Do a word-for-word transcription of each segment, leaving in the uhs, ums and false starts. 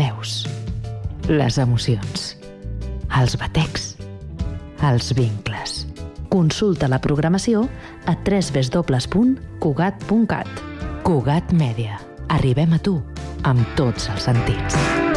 veus, les emocions, els batecs, els vincles. Consulta la programació a w w w punt cugat punt cat. Cugat Mèdia. Arribem a tu amb tots els sentits.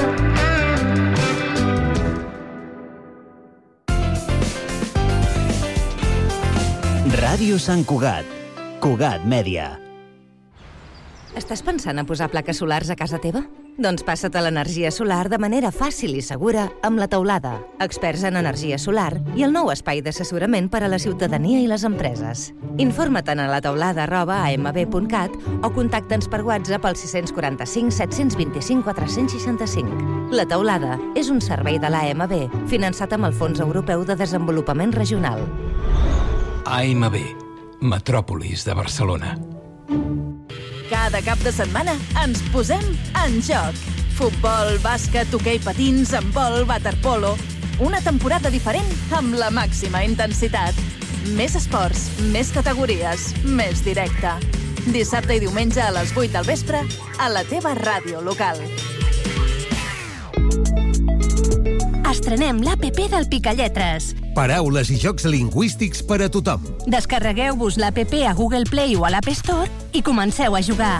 Ràdio Sant Cugat. Cugat Mèdia. Estàs pensant a posar plaques solars a casa teva? Doncs passa't a l'energia solar de manera fàcil i segura amb La Teulada, experts en energia solar i el nou espai d'assessorament per a la ciutadania i les empreses. Informa't a la teulada arroba a m b punt cat o contacta'ns per WhatsApp al sis quatre cinc set dos cinc quatre sis cinc. La Teulada és un servei de l'A M B, finançat amb el Fons Europeu de Desenvolupament Regional. A M B, Metròpolis de Barcelona. Cada cap de setmana ens posem en joc. Futbol, bàsquet, hoquei patins, handbol, waterpolo. Una temporada diferent amb la màxima intensitat. Més esports, més categories, més directe. Dissabte i diumenge a les vuit del vespre a la teva ràdio local. Estrenem l'A P P del Picalletres. Paraules i jocs lingüístics per a tothom. Descarregueu-vos l'A P P a Google Play o a l'App Store i comenceu a jugar.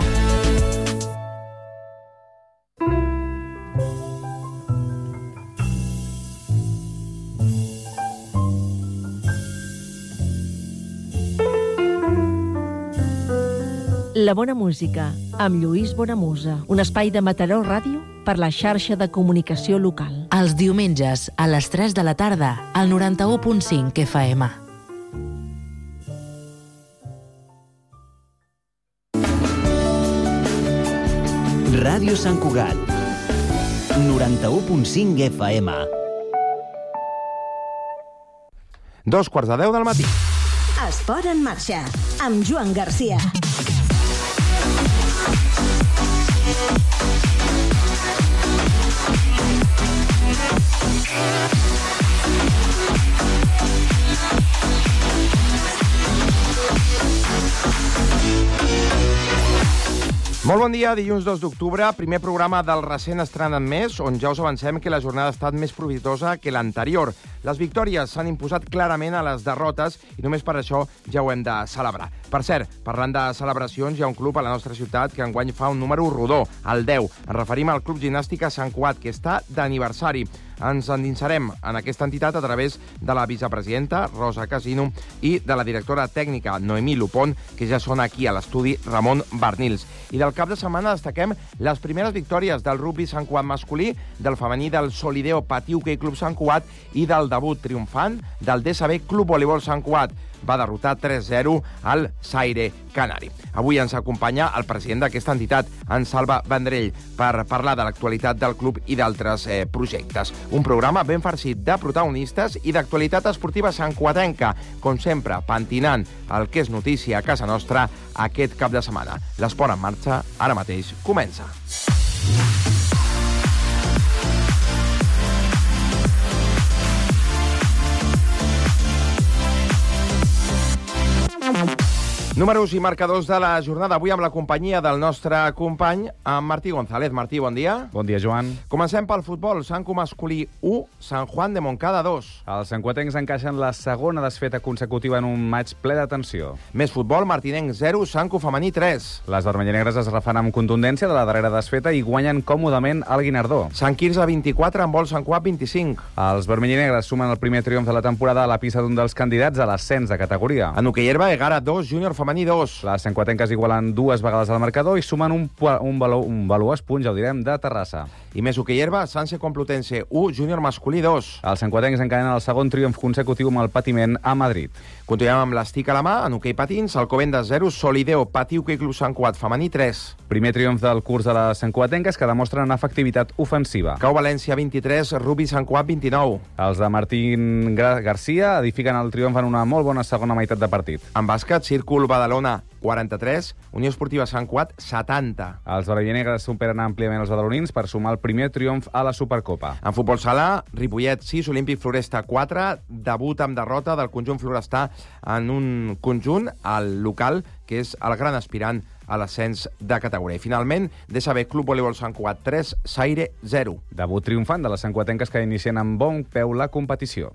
La bona música, amb Lluís Bonamusa, un espai de Mataró Ràdio per la xarxa de comunicació local. Els diumenges, a les tres de la tarda, al noranta-u punt cinc F M. Ràdio Sant Cugat, noranta-u punt cinc F M. Dos quarts de deu del matí. Esport en marxa, amb Joan Garcia. Molt bon dia, dilluns dos d'octubre, primer programa del recent estrenat mes, on ja us avancem que la jornada ha estat més profitosa que l'anterior. Les victòries s'han imposat clarament a les derrotes i només per això ja ho hem de celebrar. Per cert, parlant de celebracions, hi ha un club a la nostra ciutat que enguany fa un número rodó, el deu. Ens referim al Club Gimnàstica Sant Cugat, que està d'aniversari. Ens endinsarem en aquesta entitat a través de la vicepresidenta, Rosa Casino, i de la directora tècnica, Noemí Lupón, que ja són aquí a l'estudi Ramon Barnils. I del cap de setmana destaquem les primeres victòries del rugby Sant Cugat masculí, del femení del Solideo Patí Hoquei Club Sant Cugat i del debut triomfant del D S B Club Voleibol Sant Cugat. Va derrotar tres zero al Zaire Canari. Avui ens acompanya el president d'aquesta entitat, en Salva Vendrell, per parlar de l'actualitat del club i d'altres eh, projectes. Un programa ben farcit de protagonistes i d'actualitat esportiva santcuatenca, com sempre, pentinant el que és notícia a casa nostra aquest cap de setmana. L'esport en marxa ara mateix comença. Números i marcadors de la jornada avui amb la companyia del nostre company, en Martí González. Martí, bon dia. Bon dia, Joan. Comencem pel futbol. Sant Cu masculí u, Sant Juan de Montcada dos. Els santcuatencs encaixen la segona desfeta consecutiva en un maig ple de tensió. Més futbol, Martinenc zero, Sant Cu femení tres. Les vermellanegres es refan amb contundència de la darrera desfeta i guanyen còmodament el Guinardó. Sant Quirze vint-i-quatre, en vol Sant Cugat vint-i-cinc. Els vermellanegres sumen el primer triomf de la temporada a la pista d'un dels candidats a l'ascens de categoria. En hoquei herba, Egara dos, Júnior femení dos. Les santcuatenques igualen dues vegades al marcador i sumen un, un, valor, un valuós punt, ja ho direm, de Terrassa. I més hoquei herba, Sanse Complutense u, Júnior masculí dos. Els santcuatencs encadenen el segon triomf consecutiu amb el patiment a Madrid. Continuem amb l'estic a la mà, en hoquei patins, Alcobendas zero, Solideo Patí Hoquei Club Sant Cugat femení tres. Primer triomf del curs de les santcuatenques que demostren efectivitat ofensiva. Cau València vint-i-tres, Rugby Sant Cugat vint-i-nou. Els de Martín Garcia edifiquen el triomf en una molt bona segona meitat de partit. En bàsquet, Círcul Badalona quaranta-tres, Unió Esportiva Sant Cugat setanta. Els vermellanegres superen àmpliament els badalonins per sumar el primer triomf a la Supercopa. En futbol sala, Ripollet sis, Olímpic Floresta quatre, debut amb derrota del conjunt florestà en un conjunt, al local, que és el gran aspirant a l'ascens de categoria. I finalment, D S B Club Voleibol Sant Cugat tres, Saire zero. Debut triomfant de les santcugatenques que inicien amb bon peu la competició.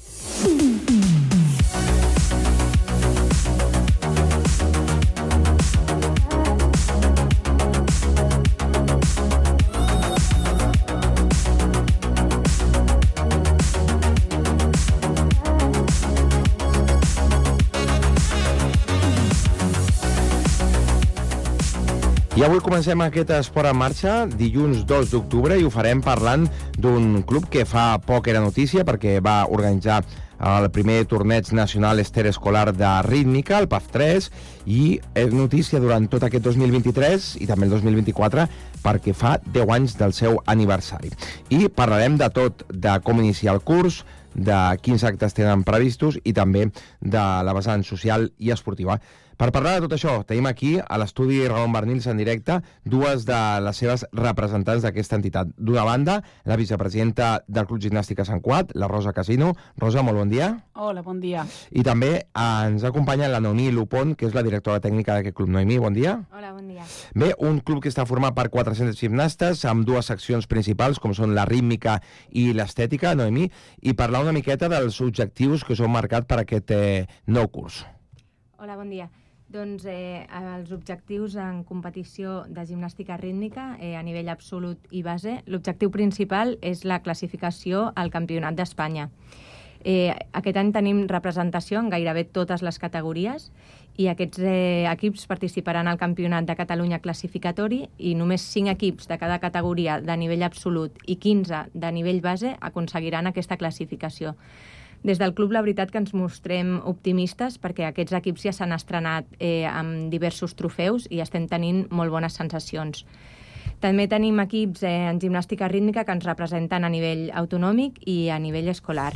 I avui comencem aquest Esport en Marxa, dilluns dos d'octubre, i ho farem parlant d'un club que fa poc era notícia perquè va organitzar el primer torneig nacional escolar de rítmica, el P A F tres, i és notícia durant tot aquest dos mil vint-i-tres i també el dos mil vint-i-quatre perquè fa deu anys del seu aniversari. I parlarem de tot, de com iniciar el curs, de quins actes tenen previstos i també de la vessant social i esportiva. Per parlar de tot això, tenim aquí a l'estudi Ramon Barnils en directe dues de les seves representants d'aquesta entitat. D'una banda, la vicepresidenta del Club Gimnàstica Sant Cugat, la Rosa Casino. Rosa, molt bon dia. Hola, bon dia. I també ens acompanya la Noemí Lupón, que és la directora tècnica d'aquest club. Noemí, bon dia. Hola, bon dia. Bé, un club que està format per quatre-cents gimnastes amb dues seccions principals, com són la rítmica i l'estètica, Noemí, i parlar una miqueta dels objectius que us heu marcat per aquest eh, nou curs. Hola, bon dia. Doncs eh, els objectius en competició de gimnàstica rítmica eh, a nivell absolut i base, l'objectiu principal és la classificació al Campionat d'Espanya. Eh, aquest any tenim representació en gairebé totes les categories i aquests eh, equips participaran al Campionat de Catalunya classificatori i només cinc equips de cada categoria de nivell absolut i quinze de nivell base aconseguiran aquesta classificació. Des del club, la veritat que ens mostrem optimistes perquè aquests equips ja s'han estrenat eh, amb diversos trofeus i estem tenint molt bones sensacions. També tenim equips eh, en gimnàstica rítmica que ens representen a nivell autonòmic i a nivell escolar.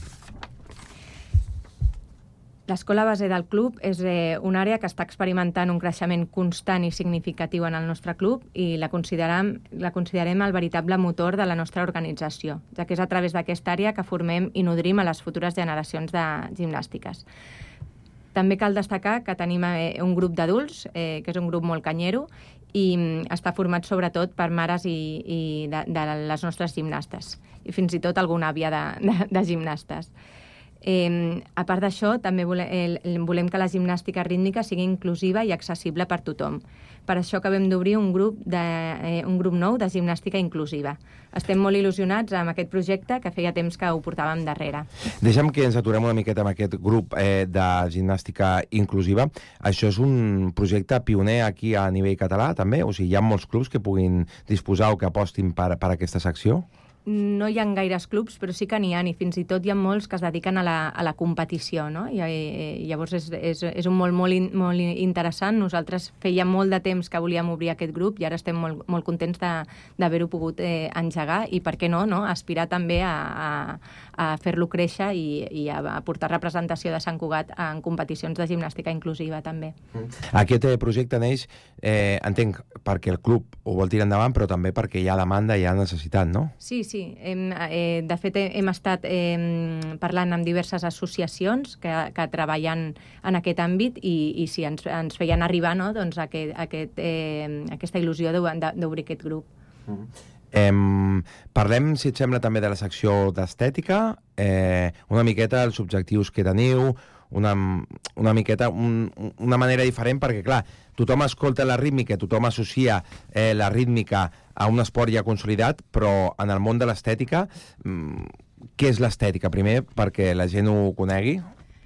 L'escola base del club és eh, una àrea que està experimentant un creixement constant i significatiu en el nostre club i la considerem, la considerem el veritable motor de la nostra organització, ja que és a través d'aquesta àrea que formem i nodrim a les futures generacions de gimnàstiques. També cal destacar que tenim eh, un grup d'adults, eh, que és un grup molt canyero, i mm, està format sobretot per mares i, i de, de les nostres gimnastes, i fins i tot alguna àvia de, de, de gimnastes. Eh, a part d'això, també volem, eh, volem que la gimnàstica rítmica sigui inclusiva i accessible per tothom. Per això acabem d'obrir un, grup de, eh, un grup nou de gimnàstica inclusiva. Estem molt il·lusionats amb aquest projecte que feia temps que ho portàvem darrere. Deixa'm que ens aturem una miqueta amb aquest grup eh, de gimnàstica inclusiva. Això és un projecte pioner aquí a nivell català, també? O sigui, hi ha molts clubs que puguin disposar o que apostin per, per aquesta secció? No hi ha gaires clubs, però sí que n'hi ha, i fins i tot hi ha molts que es dediquen a la, a la competició, no? I, i llavors és, és, és un molt, molt, in, molt interessant. Nosaltres feia molt de temps que volíem obrir aquest grup i ara estem molt, molt contents d'haver-ho pogut eh, engegar i, per què no, no? Aspirar també a, a, a fer-lo créixer i, i a, a portar representació de Sant Cugat en competicions de gimnàstica inclusiva també. Aquest eh, projecte neix, eh, entenc, perquè el club ho vol tirar endavant, però també perquè hi ha demanda i hi ha necessitat, no? Sí, sí. Sí, hem, eh, de fet hem estat eh, parlant amb diverses associacions que, que treballen en aquest àmbit i, i sí, ens, ens feien arribar, no, doncs, aquest, aquest, eh, aquesta il·lusió d'obrir aquest grup. Mm-hmm. Eh, parlem, si et sembla, també de la secció d'estètica, eh, una miqueta els objectius que teniu, una, una miqueta, un, una manera diferent, perquè, clar, tothom escolta la rítmica, tothom associa eh, la rítmica a un esport ja consolidat, però en el món de l'estètica, què és l'estètica? Primer, perquè la gent ho conegui.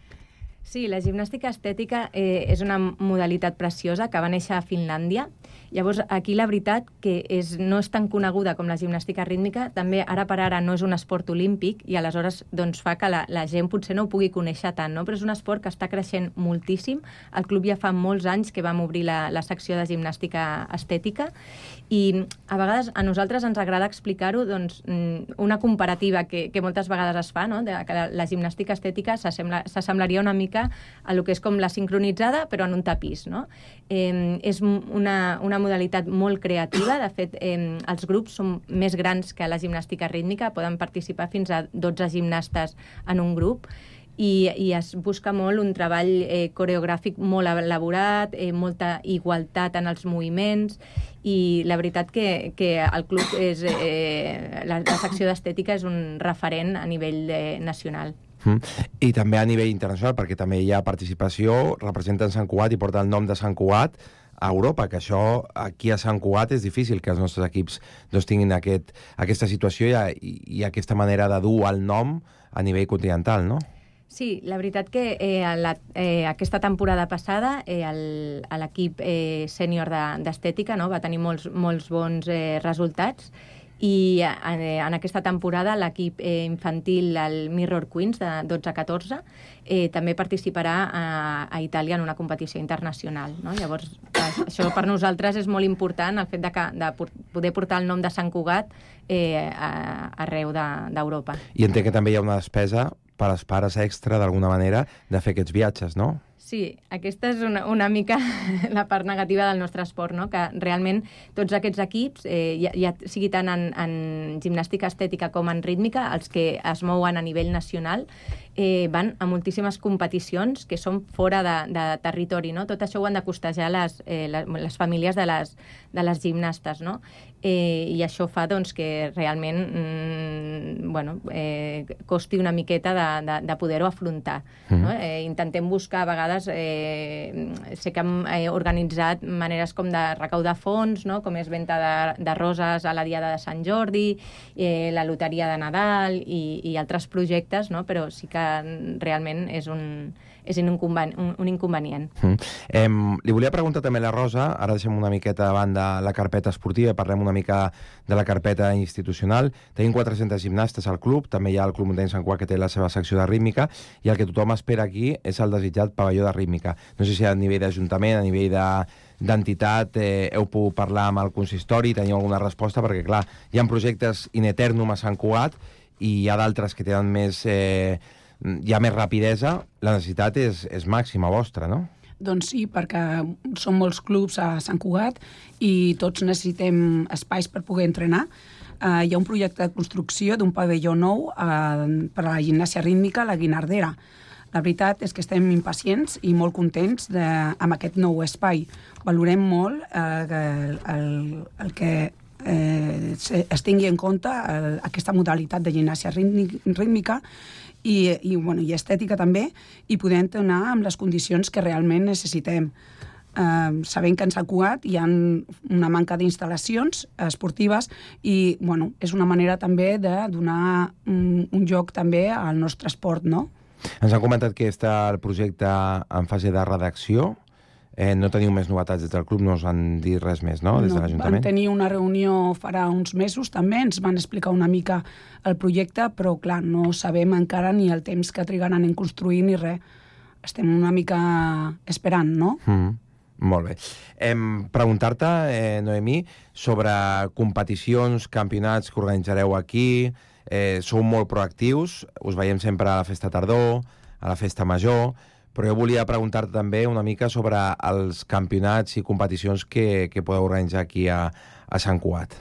Sí, la gimnàstica estètica eh, és una modalitat preciosa que va néixer a Finlàndia. Llavors, aquí la veritat que és, no és tan coneguda com la gimnàstica rítmica, també ara per ara no és un esport olímpic i aleshores doncs, fa que la, la gent potser no ho pugui conèixer tant, no? Però és un esport que està creixent moltíssim. El club ja fa molts anys que vam obrir la, la secció de gimnàstica estètica i a vegades a nosaltres ens agrada explicar-ho, doncs, una comparativa que, que moltes vegades es fa, no? De que la, la gimnàstica estètica s'assemblaria una mica a lo que és com la sincronitzada, però en un tapís, no? Eh, és una, una modalitat molt creativa. De fet, eh, els grups són més grans que la gimnàstica rítmica, poden participar fins a dotze gimnastes en un grup, i, i es busca molt un treball eh, coreogràfic molt elaborat, eh, molta igualtat en els moviments, i la veritat que, que el club és... Eh, la, la secció d'estètica és un referent a nivell eh, nacional. Mm. I també a nivell internacional, perquè també hi ha participació, representen Sant Cugat i porta el nom de Sant Cugat a Europa, que això aquí a Sant Cugat és difícil que els nostres equips doncs, tinguin aquest, aquesta situació i, i, i aquesta manera de dur el nom a nivell continental, no? Sí, la veritat que eh, la, eh, aquesta temporada passada eh, l'equip eh, sènior d'estètica de, no, va tenir molts, molts bons eh, resultats, i en, en aquesta temporada l'equip eh, infantil, el Mirror Queens, de dotze a catorze, eh, també participarà a, a Itàlia en una competició internacional. No? Llavors, això per nosaltres és molt important, el fet de, que, de poder portar el nom de Sant Cugat eh, a, arreu d'Europa. De, I entenc que també hi ha una despesa per als pares extra, d'alguna manera, de fer aquests viatges, no? Sí, aquesta és una, una mica la part negativa del nostre esport, no? Que realment tots aquests equips, eh, ja, ja sigui tant en, en gimnàstica estètica com en rítmica, els que es mouen a nivell nacional, eh, van a moltíssimes competicions que són fora de, de territori, no? Tot això ho han de costejar les, eh, les, les famílies de les, de les gimnastes, no? Eh, I això fa doncs, que realment mm, bueno, eh, costi una miqueta de, de, de poder-ho afrontar. Mm-hmm. No? Eh, intentem buscar a vegades Eh, sé que hem eh, organitzat maneres com de recaudar fons, no? Com és venda de, de roses a la Diada de Sant Jordi, eh, la loteria de Nadal i, i altres projectes, no? Però sí que realment és un, és un, un, un inconvenient. Mm. Eh, li volia preguntar també a la Rosa, ara deixem una miqueta de banda la carpeta esportiva i parlem una mica de la carpeta institucional. Tenim quatre-centes gimnastes al club, també hi ha el Club Muntany Sant Cugat que té la seva secció de rítmica, i el que tothom espera aquí és el desitjat pavelló de rítmica. No sé si a nivell d'Ajuntament, a nivell de d'entitat, eh, heu pogut parlar amb el consistori, teniu alguna resposta, perquè clar, hi ha projectes in eternum a Sant Cugat i hi ha d'altres que tenen més, eh, hi ha més rapidesa, la necessitat és, és màxima vostra, no? Doncs sí, perquè són molts clubs a Sant Cugat i tots necessitem espais per poder entrenar. Uh, hi ha un projecte de construcció d'un pavelló nou uh, per a la gimnàsia rítmica a la Guinardera. La veritat és que estem impacients i molt contents de, amb aquest nou espai. Valorem molt eh, el, el, el que eh, es tingui en compte el, aquesta modalitat de gimnàsia rítmica i, i, bueno, i estètica també, i poder entrenar amb les condicions que realment necessitem. Eh, sabem que en Sant Cugat hi ha una manca d'instal·lacions esportives i bueno, és una manera també de donar un, un joc també al nostre esport, no? Ens han comentat que està el projecte en fase de redacció. Eh, no teniu més novetats des del club, no us han dit res més, no?, des de l'Ajuntament? Vam tenir una reunió farà uns mesos també, ens van explicar una mica el projecte, però clar, no sabem encara ni el temps que trigaran en construir ni res. Estem una mica esperant, no? Mm. Molt bé. Em, Preguntar-te, eh, Noemí, sobre competicions, campionats que organitzareu aquí. Eh, sou molt proactius, us veiem sempre a la festa tardor, a la festa major, però jo volia preguntar-te també una mica sobre els campionats i competicions que, que podeu organitzar aquí a, a Sant Cugat.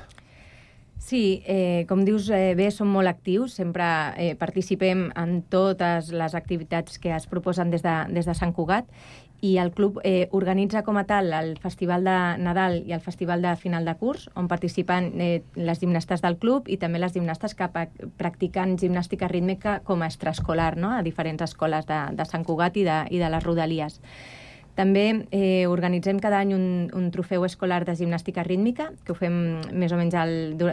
Sí, eh, com dius eh, bé, som molt actius, sempre eh, participem en totes les activitats que es proposen des de, des de Sant Cugat, i el club eh, organitza com a tal el Festival de Nadal i el Festival de Final de Curs, on participen eh, les gimnastes del club i també les gimnastes que practiquen gimnàstica rítmica com a extraescolar, no?, a diferents escoles de, de Sant Cugat i de, i de les Rodalies. També eh, organitzem cada any un, un trofeu escolar de gimnàstica rítmica, que ho fem més o menys el,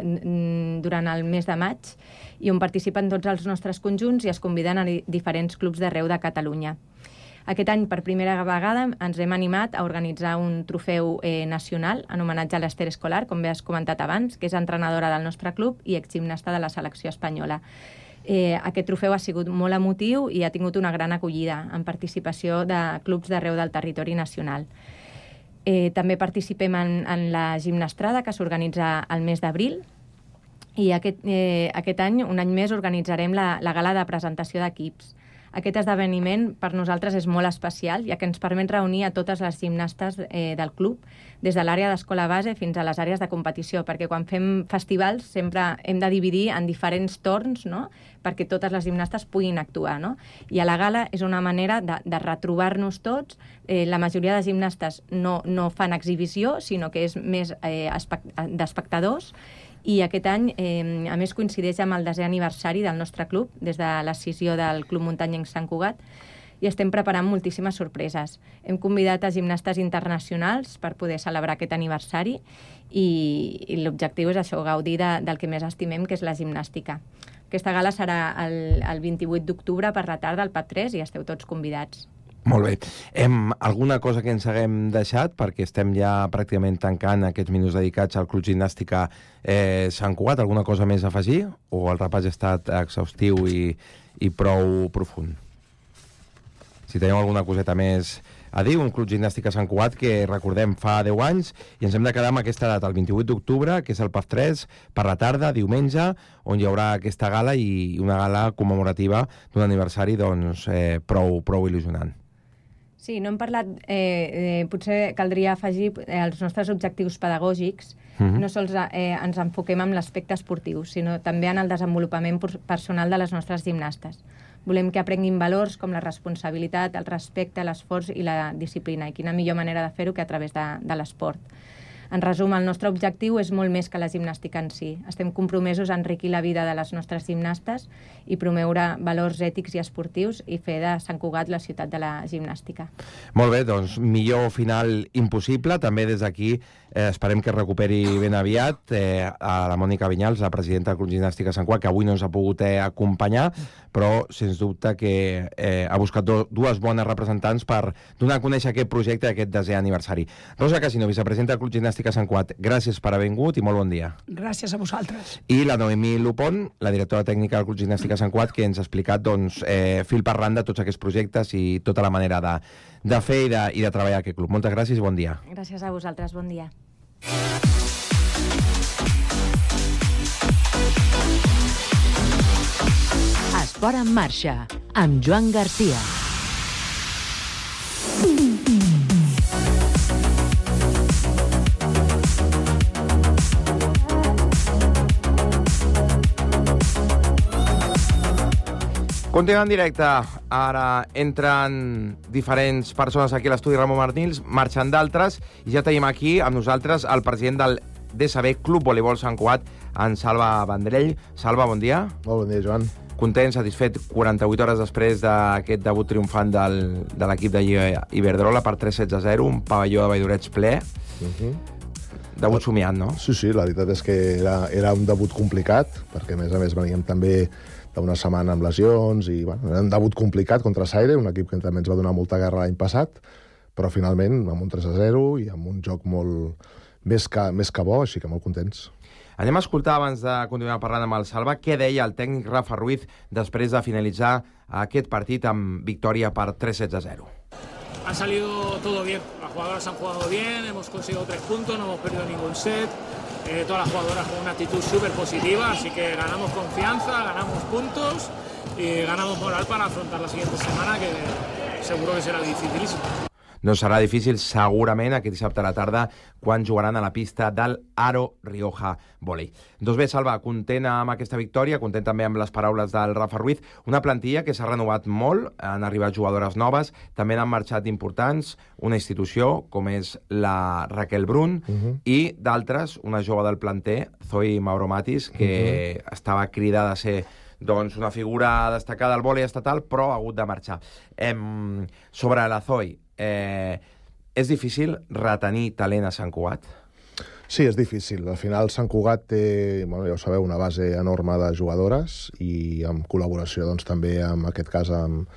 durant el mes de maig, i on participen tots els nostres conjunts i es conviden a diferents clubs d'arreu de Catalunya. Aquest any, per primera vegada, ens hem animat a organitzar un trofeu eh, nacional en homenatge a l'Ester Escolar, com bé has comentat abans, que és entrenadora del nostre club i exgimnasta de la selecció espanyola. Eh, aquest trofeu ha sigut molt emotiu i ha tingut una gran acollida en participació de clubs d'arreu del territori nacional. Eh, també participem en, en la gimnastrada, que s'organitza al mes d'abril, i aquest, eh, aquest any, un any més, organitzarem la, la gala de presentació d'equips. Aquest esdeveniment per nosaltres és molt especial, ja que ens permet reunir a totes les gimnastes eh, del club, des de l'àrea d'escola base fins a les àrees de competició, perquè quan fem festivals sempre hem de dividir en diferents torns, no?, perquè totes les gimnastes puguin actuar, no? I a la gala és una manera de, de retrobar-nos tots. Eh, la majoria de gimnastes no, no fan exhibició, sinó que és més eh, d'espectadors, i aquest any, eh, a més, coincideix amb el desè aniversari del nostre club, des de l'escissió del Club Muntanyenc Sant Cugat, i estem preparant moltíssimes sorpreses. Hem convidat a gimnastes internacionals per poder celebrar aquest aniversari i, i l'objectiu és això, gaudir de, del que més estimem, que és la gimnàstica. Aquesta gala serà el, el vint-i-vuit d'octubre per la tarda al P A C tres i esteu tots convidats. Molt bé. Hem, alguna cosa que ens haguem deixat, perquè estem ja pràcticament tancant aquests minuts dedicats al Club Gimnàstica eh, Sant Cugat? Alguna cosa més a afegir? O el repàs ha estat exhaustiu i, i prou profund? Si teniu alguna coseta més a dir, un Club Gimnàstica Sant Cugat que, recordem, fa deu anys, i ens hem de quedar amb aquesta data, el vint-i-vuit d'octubre, que és el P A C tres, per la tarda, diumenge, on hi haurà aquesta gala i una gala commemorativa d'un aniversari doncs, eh, prou, prou il·lusionant. Sí, no hem parlat, eh, eh, potser caldria afegir eh, els nostres objectius pedagògics. Mm-hmm. No sols eh, ens enfoquem en l'aspecte esportiu, sinó també en el desenvolupament personal de les nostres gimnastes. Volem que aprenguin valors com la responsabilitat, el respecte, l'esforç i la disciplina. I quina millor manera de fer-ho que a través de, de l'esport. En resum, el nostre objectiu és molt més que la gimnàstica en si. Estem compromesos a enriquir la vida de les nostres gimnastes i promoure valors ètics i esportius i fer de Sant Cugat la ciutat de la gimnàstica. Molt bé, doncs millor final impossible. També des d'aquí eh, esperem que es recuperi ben aviat eh, a la Mònica Vinyals, la presidenta del Club Gimnàstica Sant Cugat, que avui no ens ha pogut eh, acompanyar, però sens dubte que eh, ha buscat do, dues bones representants per donar a conèixer aquest projecte, aquest desè aniversari. Rosa Casino, vicepresidenta del Club Gimnàstica Sant Cugat, gràcies per haver vingut i molt bon dia. Gràcies a vosaltres. I la Noemí Lupon, la directora tècnica del Club Gimnàstica Sant Cugat, que ens ha explicat doncs, eh, fil per randa tots aquests projectes i tota la manera de, de fer i de, i de treballar aquest club. Moltes gràcies i bon dia. Gràcies a vosaltres, bon dia. Esport en marxa, amb Joan Garcia. Continuem en directe. Ara entren diferents persones aquí a l'estudi Ramon Martins, marxen d'altres, i ja tenim aquí amb nosaltres el president del D S B Club Voleibol Sant Cugat, en Salva Vendrell. Salva, bon dia. Molt bon dia, Joan. Content, satisfet, quaranta-vuit hores després d'aquest debut triomfant del, de l'equip de Lliga Iberdrola per tres sets a zero, un pavelló de Valldorets ple. Uh-huh. Debut somiant, no? Sí, sí, la veritat és que era, era un debut complicat, perquè a més a més veníem també d'una setmana amb lesions, i bueno, era un debut complicat contra Saire, un equip que també ens va donar molta guerra l'any passat, però finalment amb un tres a zero i amb un joc molt més que, més que bo, així que molt contents. Anem a escoltar, abans de continuar parlant amb el Salva, què deia el tècnic Rafa Ruiz després de finalitzar aquest partit amb victòria per tres sets a zero. Ha salido todo bien, las jugadoras han jugado bien, hemos conseguido tres puntos, no hemos perdido ningún set, eh, todas las jugadoras con una actitud súper positiva, así que ganamos confianza, ganamos puntos y ganamos moral para afrontar la siguiente semana, que seguro que será dificilísimo. No serà difícil, segurament, aquest dissabte a la tarda, quan jugaran a la pista del Aro Rioja Volei. Doncs bé, Salva, content amb aquesta victòria, content també amb les paraules del Rafa Ruiz, una plantilla que s'ha renovat molt, han arribat jugadores noves, també han marxat importants, una institució com és la Raquel Brun, uh-huh. i d'altres, una jove del planter, Zoe Mauromatis, que uh-huh. estava cridada a ser doncs, una figura destacada al vòlei estatal, però ha hagut de marxar. Em, sobre la Zoe, Eh, és difícil retenir talent a Sant Cugat? Sí, és difícil. Al final Sant Cugat té, bueno, ja ho sabeu, una base enorme de jugadores i amb col·laboració doncs, també, en aquest cas, amb,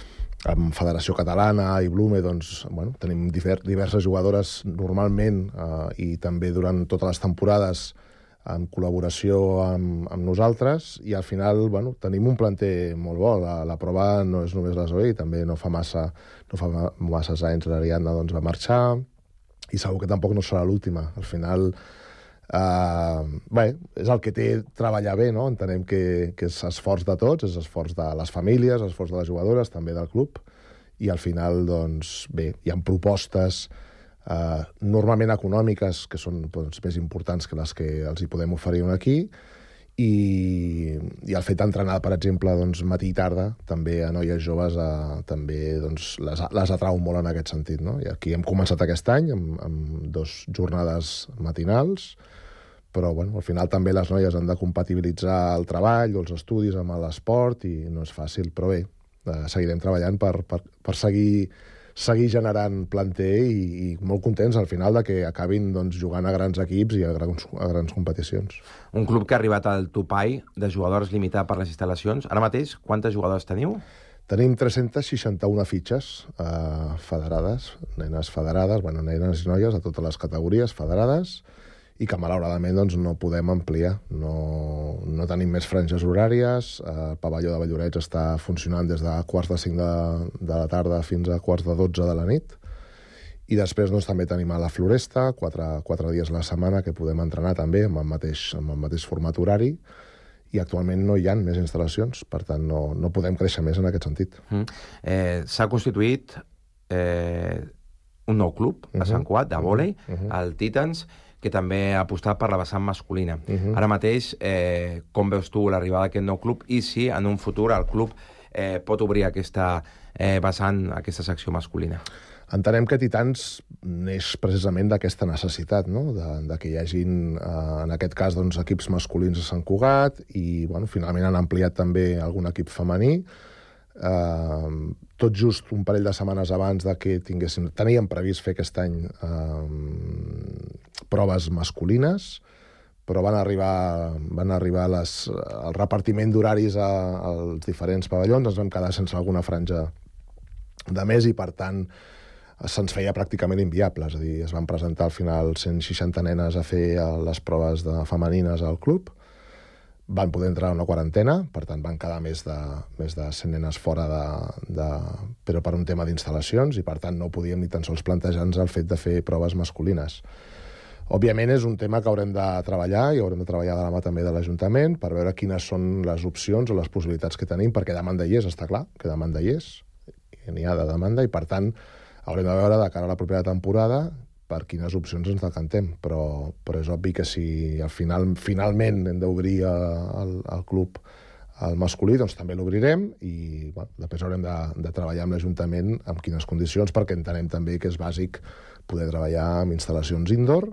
amb Federació Catalana i Blume, doncs, bueno, tenim diver, diverses jugadores normalment eh, i també durant totes les temporades en col·laboració amb, amb nosaltres, i al final bueno, tenim un planter molt bo. La, la prova no és només la Zoe, també no fa massa, no fa masses anys l'Ariadna doncs, va marxar, i segur que tampoc no serà l'última. Al final Uh, bé, és el que té treballar bé, no? Entenem que, que és esforç de tots, és esforç de les famílies, esforç de les jugadores, també del club, i al final, doncs, bé, hi ha propostes uh, normalment econòmiques que són doncs, més importants que les que els hi podem oferir aquí, i, i el fet d'entrenar, per exemple, doncs, matí i tarda, també a noies joves eh, també doncs, les, les atrau molt en aquest sentit. No? I aquí hem començat aquest any amb, amb dos jornades matinals, però bueno, al final també les noies han de compatibilitzar el treball o els estudis amb l'esport i no és fàcil, però bé, eh, seguirem treballant per, per, per seguir seguir generant planter i, i molt contents al final de que acabin doncs, jugant a grans equips i a grans, a grans competicions. Un club que ha arribat al topall de jugadors limitat per les instal·lacions. Ara mateix, quantes jugadores teniu? Tenim tres-centes seixanta-una fitxes eh, federades, nenes federades, bueno, nenes i noies de totes les categories federades, i que malauradament doncs, no podem ampliar. No, no tenim més franges horàries, el pavelló de Vallorets està funcionant des de quarts de cinc de, de la tarda fins a quarts de dotze de la nit, i després doncs, també tenim a la Floresta, quatre, quatre dies a la setmana que podem entrenar també amb el mateix, amb el mateix format horari, i actualment no hi ha més instal·lacions, per tant no, no podem créixer més en aquest sentit. Mm. Eh, S'ha constituït eh, un nou club a Sant Cugat de vòlei, uh -huh. el Titans, que també ha apostat per la vessant masculina. Uh-huh. Ara mateix, eh, com veus tu l'arribada d'aquest nou club i si en un futur el club eh, pot obrir aquesta eh, vessant, aquesta secció masculina? Entenem que Titans neix precisament d'aquesta necessitat, no? de, de que hi hagin, eh, en aquest cas, doncs, equips masculins a Sant Cugat i bueno, finalment han ampliat també algun equip femení. Uh, tot just un parell de setmanes abans de que tinguéssim... Teníem previst fer aquest any uh, proves masculines, però van arribar, van arribar les, el repartiment d'horaris als diferents pavellons, ens vam quedar sense alguna franja de més i, per tant, se'ns feia pràcticament inviable. És a dir, es van presentar al final cent seixanta nenes a fer les proves de femenines al club, van poder entrar a una quarantena, per tant van quedar més de, més de cent nenes fora, de, de, però per un tema d'instal·lacions, i per tant no podíem ni tan sols plantejar-nos el fet de fer proves masculines. Òbviament és un tema que haurem de treballar i haurem de treballar de la mà també de l'Ajuntament per veure quines són les opcions o les possibilitats que tenim, perquè demanda hi és, està clar, que demanda hi és, i n'hi ha de demanda, i per tant haurem de veure de cara a la propera temporada per quines opcions ens decantem, però, però és obvi que si al final, finalment hem d'obrir el, el club al masculí, doncs també l'obrirem i bueno, després haurem de, de treballar amb l'Ajuntament amb quines condicions, perquè entenem també que és bàsic poder treballar amb instal·lacions indoor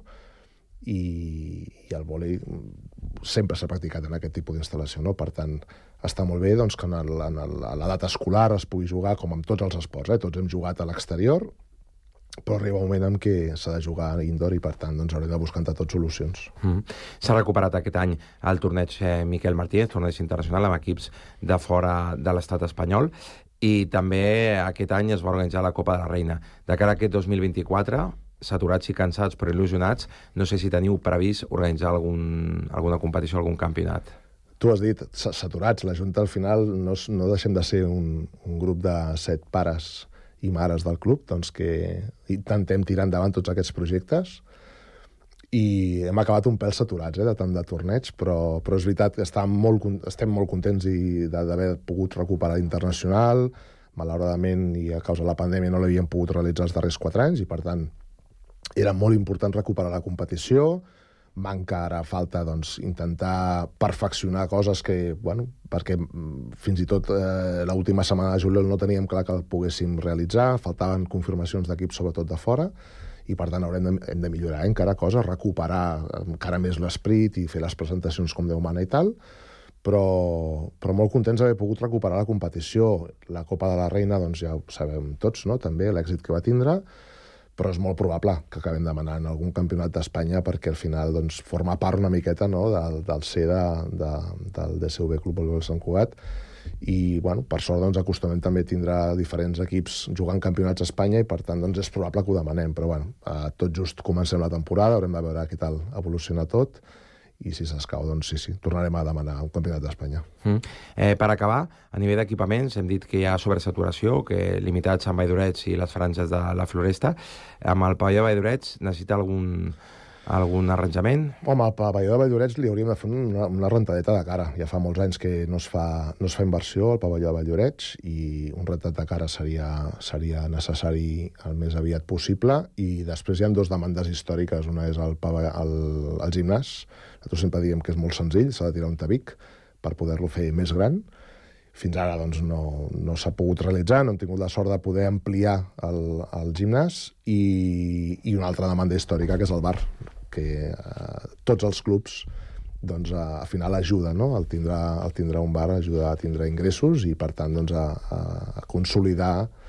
i, i el vòlei sempre s'ha practicat en aquest tipus d'instal·lació, no? Per tant, està molt bé doncs, que en el, en el, a l'edat escolar es pugui jugar com amb tots els esports, eh? Tots hem jugat a l'exterior, però arriba un moment en què s'ha de jugar indoor i, per tant, doncs, haurem de buscar entre tots solucions. Mm. S'ha recuperat aquest any el torneig eh, Miquel Martínez, torneig internacional amb equips de fora de l'estat espanyol, i també aquest any es va organitzar la Copa de la Reina. De cara a aquest dos mil vint-i-quatre, saturats i cansats però il·lusionats, no sé si teniu previst organitzar algun, alguna competició, algun campionat. Tu has dit saturats. La Junta, al final, no, no deixem de ser un, un grup de set pares i mares del club, doncs que intentem tirar endavant tots aquests projectes i hem acabat un pèl saturats eh, de tant de torneig, però, però és veritat que estem molt, estem molt contents d'haver pogut recuperar l'internacional. Malauradament, i a causa de la pandèmia, no l'havíem pogut realitzar els darrers quatre anys i, per tant, era molt important recuperar la competició. Manca ara falta doncs, intentar perfeccionar coses que, bueno, perquè fins i tot eh, l'última setmana de juliol no teníem clar que el poguéssim realitzar, faltaven confirmacions d'equips sobretot de fora, i per tant haurem de, hem de millorar encara coses, recuperar encara més l'esprit i fer les presentacions com Déu mana i tal, però, però molt contents d'haver pogut recuperar la competició. La Copa de la Reina, doncs ja ho sabem tots, no? També l'èxit que va tindre, però és molt probable que acabem demanant algun campionat d'Espanya perquè al final doncs, forma part una miqueta no, del, del C de, de, del D C V Club Voleibol Sant Cugat i bueno, per sort doncs, acostumem també a tindre diferents equips jugant campionats a Espanya i per tant doncs, és probable que ho demanem, però bueno, eh, tot just comencem la temporada, haurem de veure què tal evoluciona tot i si s'escau, doncs sí, sí, tornarem a demanar un campionat d'Espanya. Mm. Eh, per acabar, a nivell d'equipaments, hem dit que hi ha sobresaturació, que limitats amb Vallorets i les franges de la Floresta. Amb el pavelló de Vallorets necessita algun, algun arranjament? Home, al pavelló de Valldorets li hauríem de fer una, una rentadeta de cara. Ja fa molts anys que no es fa, no es fa inversió al pavelló de Valldorets i un rentat de cara seria, seria necessari el més aviat possible. I després hi ha dues demandes històriques. Una és el, pavelló, el, el gimnàs. Nosaltres sempre diem que és molt senzill, s'ha de tirar un tabic per poder-lo fer més gran. Fins ara doncs, no, no s'ha pogut realitzar, no hem tingut la sort de poder ampliar el, el gimnàs i, i una altra demanda històrica, que és el bar, que eh, tots els clubs doncs, a, a final ajuda, no? El tindre, el tindre un bar ajuda a tindre ingressos i, per tant, doncs, a, a consolidar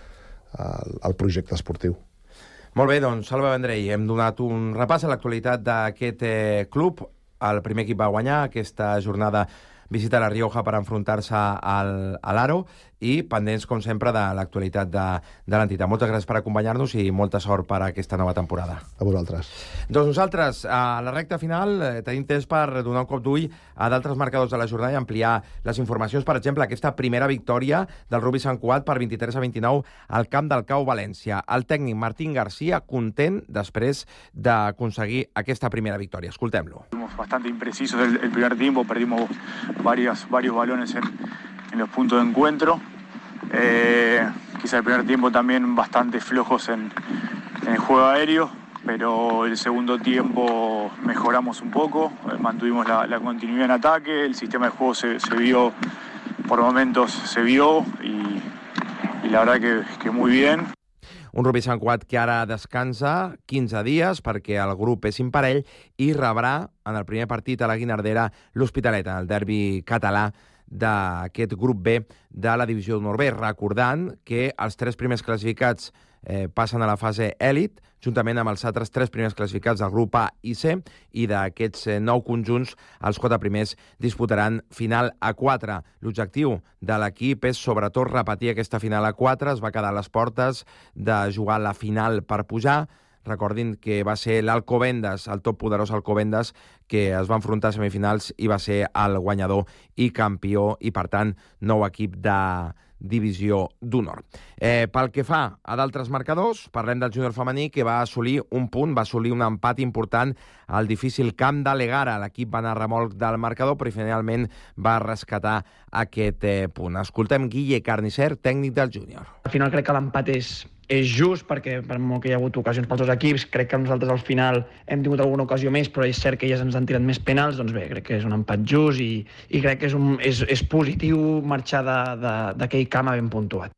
el, el projecte esportiu. Molt bé, doncs, Salva Vendrell, hem donat un repàs a l'actualitat d'aquest eh, club. El primer equip va guanyar aquesta jornada, visita la Rioja per enfrontar-se al, a l'Aro i pendents, com sempre, de l'actualitat de, de l'entitat. Moltes gràcies per acompanyar-nos i molta sort per a aquesta nova temporada. A vosaltres. Doncs nosaltres, a la recta final, eh, tenim temps per donar un cop d'ull a d'altres marcadors de la jornada i ampliar les informacions. Per exemple, aquesta primera victòria del Rugby Sant Cugat per vint-i-tres a vint-i-nou al camp del Cau València. El tècnic Martín García content després d'aconseguir aquesta primera victòria. Escoltem-lo. Fuimos bastante imprecisos el, el primer tiempo, perdimos varios, varios balones en, en los puntos de encuentro. Eh, quizá el primer tiempo también bastante flojos en, en el juego aéreo, pero el segundo tiempo mejoramos un poco, eh, mantuvimos la, la continuidad en ataque, el sistema de juego se, se vio, por momentos se vio y, y la verdad que, que muy bien. Un Rugby Sant Cugat que ara descansa quinze dies perquè el grup és imparell i rebrà en el primer partit a la Guinardera l'Hospitalet, en el derbi català d'aquest grup B de la divisió d'honor B, recordant que els tres primers classificats eh, passen a la fase èlit, juntament amb els altres tres primers classificats del grup A i C, i d'aquests eh, nou conjunts, els quatre primers disputaran final a quatre. L'objectiu de l'equip és, sobretot, repetir aquesta final a quatre. Es va quedar a les portes de jugar la final per pujar. Recordin que va ser l'Alcobendas, el top poderós Alcobendas, que es va enfrontar a semifinals i va ser el guanyador i campió, i, per tant, nou equip de divisió d'honor. Eh, pel que fa a d'altres marcadors, parlem del júnior femení, que va assolir un punt, va assolir un empat important al difícil camp de l'Egara. L'equip va anar a remolc del marcador, però finalment va rescatar aquest eh, punt. Escoltem Guille Carnicer, tècnic del júnior. Al final crec que l'empat és és just, perquè per molt que hi ha hagut ocasions pels dos equips, crec que nosaltres al final hem tingut alguna ocasió més, però és cert que elles ens han tirat més penals, doncs bé, crec que és un empat just i, i crec que és, un, és, és positiu marxar d'aquell camp ben puntuat.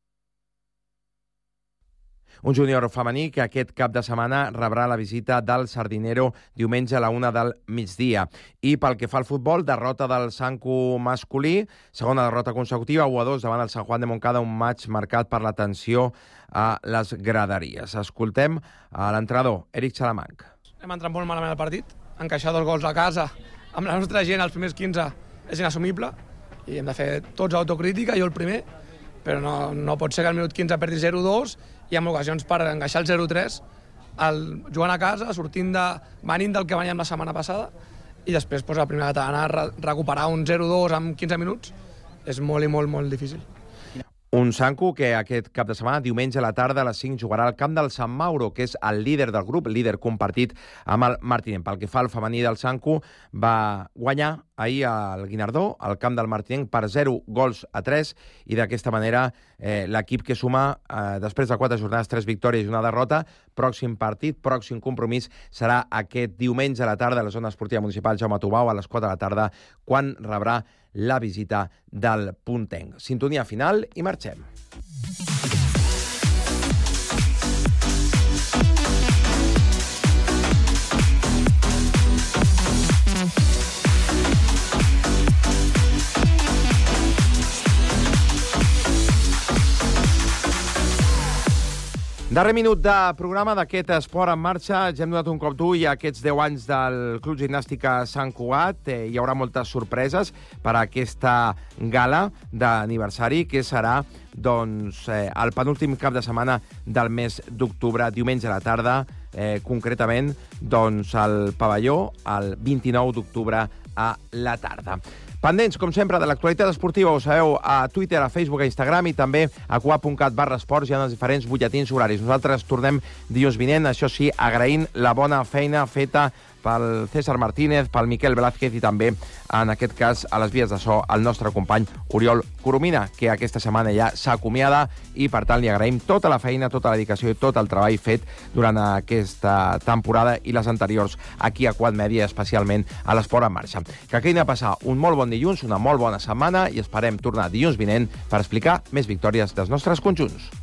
Un júnior femení que aquest cap de setmana rebrà la visita del Sardinero diumenge a la una del migdia. I pel que fa al futbol, derrota del Sancu masculí, segona derrota consecutiva, u a dos davant el Sant Juan de Montcada, un maig marcat per la tensió a les graderies. Escoltem a l'entrenador, Eric Chalamanc. Hem entrat molt malament al partit, encaixar dos gols a casa amb la nostra gent als primers quinze és inassumible i hem de fer tots autocrítica, jo el primer, però no, no pot ser que al minut quinze perdi zero dos i amb ocasions per encaixar el zero tres el, jugant a casa, sortint de, venint del que veníem la setmana passada i després pues, la primera catalana re, recuperar un zero dos en quinze minuts és molt i molt, molt difícil. Un Sancu que aquest cap de setmana, diumenge a la tarda a les cinc, jugarà al camp del Sant Mauro, que és el líder del grup, líder compartit amb el Martinenc. Pel que fa al femení del Sancu, va guanyar ahir al Guinardó, al camp del Martinenc, per zero gols a tres, i d'aquesta manera eh, l'equip que suma, eh, després de quatre jornades, tres victòries i una derrota, pròxim partit, pròxim compromís, serà aquest diumenge a la tarda a la zona esportiva municipal Jaume Tubau, a les quatre de la tarda, quan rebrà la visita del Puntenc. Sintonia final i marxem. Darrer minut de programa d'aquest Esport en Marxa. Ja hem donat un cop d'ull a aquests deu anys del Club Gimnàstica Sant Cugat. Eh, hi haurà moltes sorpreses per a aquesta gala d'aniversari, que serà doncs, eh, el penúltim cap de setmana del mes d'octubre, diumenge a la tarda, eh, concretament doncs, al pavelló, el vint-i-nou d'octubre a la tarda. Pendents, com sempre, de l'actualitat esportiva, ho sabeu, a Twitter, a Facebook, a Instagram i també a cuap.cat barra esports hi ha els diferents butlletins horaris. Nosaltres tornem dilluns vinent, això sí, agraint la bona feina feta pel César Martínez, pel Miquel Velázquez i també, en aquest cas, a les vies de so, el nostre company Oriol Coromina, que aquesta setmana ja s'acomiada i, per tant, li agraïm tota la feina, tota la dedicació i tot el treball fet durant aquesta temporada i les anteriors aquí a Quad Media, especialment a l'Esport en Marxa. Que acabin de passar un molt bon dilluns, una molt bona setmana i esperem tornar dilluns vinent per explicar més victòries dels nostres conjunts.